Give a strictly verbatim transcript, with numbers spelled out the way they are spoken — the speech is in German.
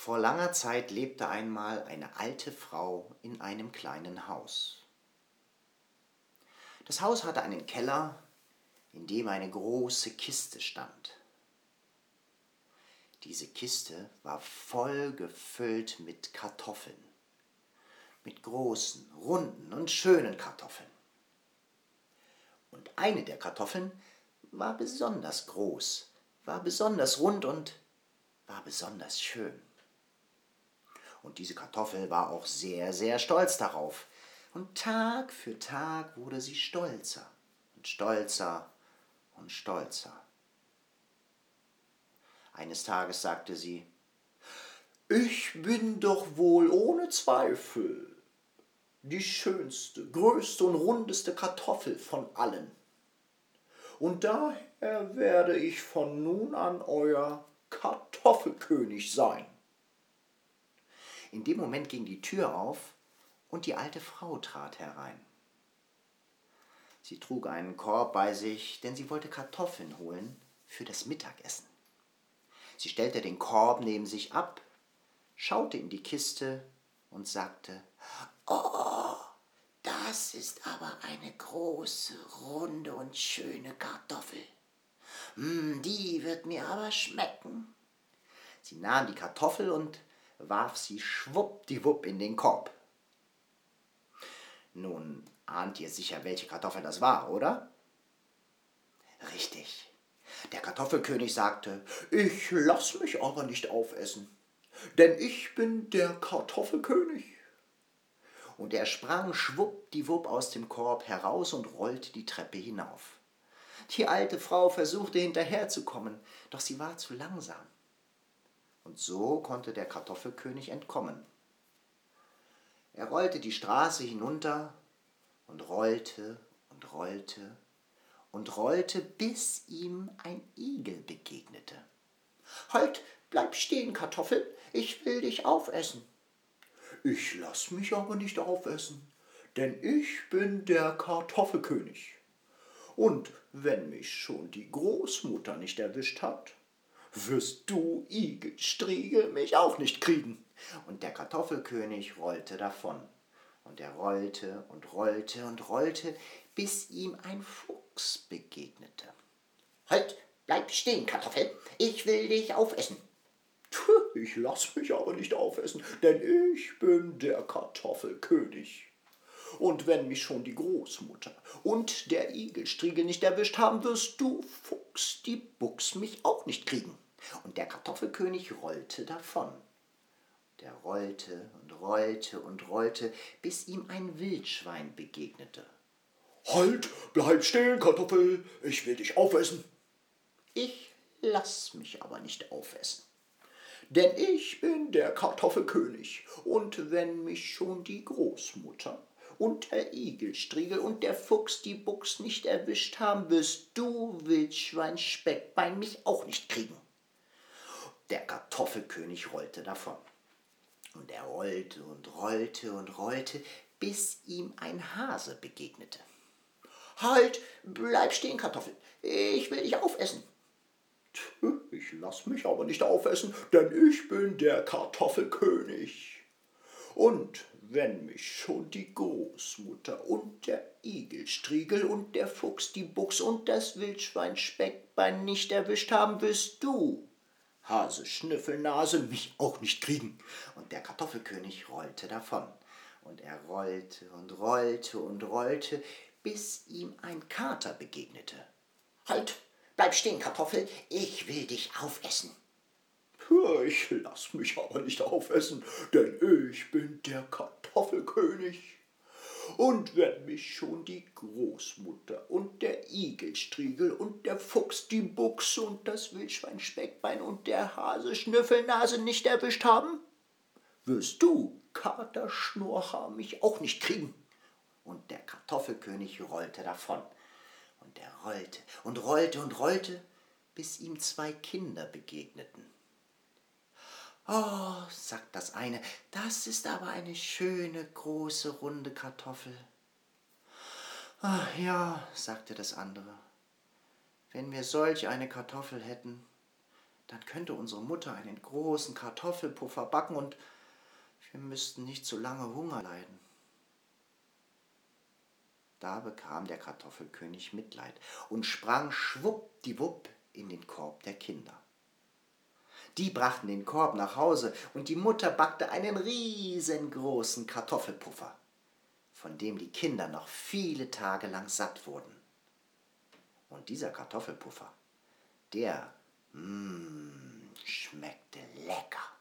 Vor langer Zeit lebte einmal eine alte Frau in einem kleinen Haus. Das Haus hatte einen Keller, in dem eine große Kiste stand. Diese Kiste war voll gefüllt mit Kartoffeln, mit großen, runden und schönen Kartoffeln. Und eine der Kartoffeln war besonders groß, war besonders rund und war besonders schön. Und diese Kartoffel war auch sehr, sehr stolz darauf. Und Tag für Tag wurde sie stolzer und stolzer und stolzer. Eines Tages sagte sie: »Ich bin doch wohl ohne Zweifel die schönste, größte und rundeste Kartoffel von allen. Und daher werde ich von nun an euer Kartoffelkönig sein.« In dem Moment ging die Tür auf und die alte Frau trat herein. Sie trug einen Korb bei sich, denn sie wollte Kartoffeln holen für das Mittagessen. Sie stellte den Korb neben sich ab, schaute in die Kiste und sagte: »Oh, das ist aber eine große, runde und schöne Kartoffel. Mm, die wird mir aber schmecken.« Sie nahm die Kartoffel und warf sie schwuppdiwupp in den Korb. Nun ahnt ihr sicher, welche Kartoffel das war, oder? Richtig. Der Kartoffelkönig sagte: »Ich lass mich aber nicht aufessen, denn ich bin der Kartoffelkönig.« Und er sprang schwuppdiwupp aus dem Korb heraus und rollte die Treppe hinauf. Die alte Frau versuchte hinterherzukommen, doch sie war zu langsam. Und so konnte der Kartoffelkönig entkommen. Er rollte die Straße hinunter und rollte und rollte und rollte, bis ihm ein Igel begegnete. »Halt, bleib stehen, Kartoffel, ich will dich aufessen.« »Ich lass mich aber nicht aufessen, denn ich bin der Kartoffelkönig. Und wenn mich schon die Großmutter nicht erwischt hat, wirst du, Igelstriegel, mich auch nicht kriegen.« Und der Kartoffelkönig rollte davon. Und er rollte und rollte und rollte, bis ihm ein Fuchs begegnete. »Halt, bleib stehen, Kartoffel, ich will dich aufessen.« »Ich lass mich aber nicht aufessen, denn ich bin der Kartoffelkönig. Und wenn mich schon die Großmutter und der Igelstriegel nicht erwischt haben, wirst du, Fuchs, die Buchs, mich auch nicht kriegen.« Und der Kartoffelkönig rollte davon. Der rollte und rollte und rollte, bis ihm ein Wildschwein begegnete. »Halt, bleib stehen, Kartoffel, ich will dich aufessen.« »Ich lass mich aber nicht aufessen, denn ich bin der Kartoffelkönig. Und wenn mich schon die Großmutter und der Igelstriegel und der Fuchs die Buchs nicht erwischt haben, wirst du, Wildschwein Speckbein, mich auch nicht kriegen.« Der Kartoffelkönig rollte davon. Und er rollte und rollte und rollte, bis ihm ein Hase begegnete. »Halt, bleib stehen, Kartoffel, ich will dich aufessen.« »Ich lass mich aber nicht aufessen, denn ich bin der Kartoffelkönig. Und wenn mich schon die Großmutter und der Igelstriegel und der Fuchs die Buchs und das Wildschwein Speckbein nicht erwischt haben, wirst du, Hase Schnüffelnase, mich auch nicht kriegen.« Und der Kartoffelkönig rollte davon. Und er rollte und rollte und rollte, bis ihm ein Kater begegnete. »Halt, bleib stehen, Kartoffel, ich will dich aufessen.« »Ich lass mich aber nicht aufessen, denn ich bin der Kartoffelkönig. Und wenn mich schon die Großmutter und der Igelstriegel und der Fuchs die Buchs und das Wildschwein Speckbein und der Hase Schnüffelnase nicht erwischt haben, wirst du, Kater Schnurrhaar, mich auch nicht kriegen.« Und der Kartoffelkönig rollte davon. Und er rollte und rollte und rollte, bis ihm zwei Kinder begegneten. »Oh«, sagt das eine, »das ist aber eine schöne, große, runde Kartoffel.« »Ach ja«, sagte das andere, »wenn wir solch eine Kartoffel hätten, dann könnte unsere Mutter einen großen Kartoffelpuffer backen und wir müssten nicht so lange Hunger leiden. Da bekam der Kartoffelkönig Mitleid und sprang schwuppdiwupp in den Korb der Kinder. Die brachten den Korb nach Hause und die Mutter backte einen riesengroßen Kartoffelpuffer, von dem die Kinder noch viele Tage lang satt wurden. Und dieser Kartoffelpuffer, der, mh, schmeckte lecker.